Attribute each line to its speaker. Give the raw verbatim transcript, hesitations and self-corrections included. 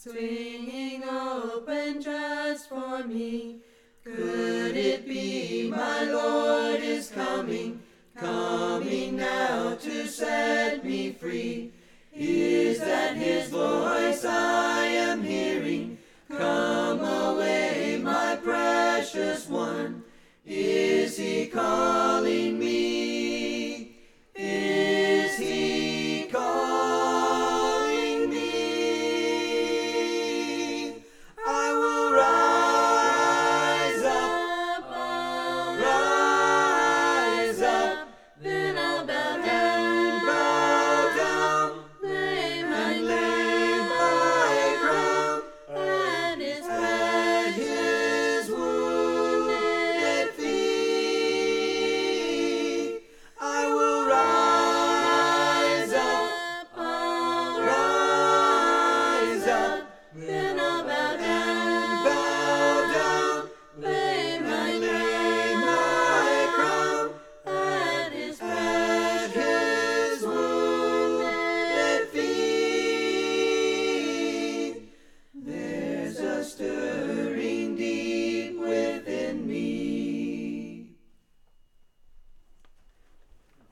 Speaker 1: swinging open just for me. Could it be my Lord is coming, coming now to set me free? Is that his voice I am hearing? Come away, my precious one. Is he calling me? Is he calling me? I will rise up, I'll rise up, then I'll bow down, bow down, lay my, lay my crown at his, at his wounded feet. I will rise up, I'll rise up, then I'll bow down, bow down, lay my, lay my crown at his, at his wounded feet. There's a stir